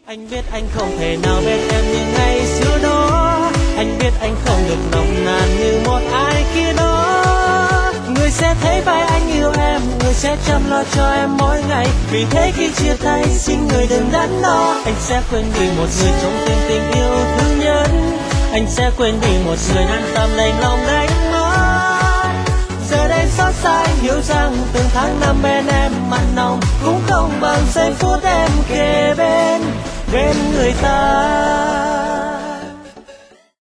Anh biết anh không thể nào bên em như ngày xưa đó. Anh biết anh không được nồng nàn như một ai kia đó. Người sẽ thấy vai anh yêu em, người sẽ chăm lo cho em mỗi ngày. Vì thế khi chia tay xin người đừng đắn đo. Anh sẽ quên đi một người trong tim tình yêu thứ nhất. Anh sẽ quên đi một người đang tâm đành lòng đánh mất. Giờ đây xót xa anh hiểu rằng từng tháng năm bên em mặn nồng cũng không bằng giây phút em kề bên người ta.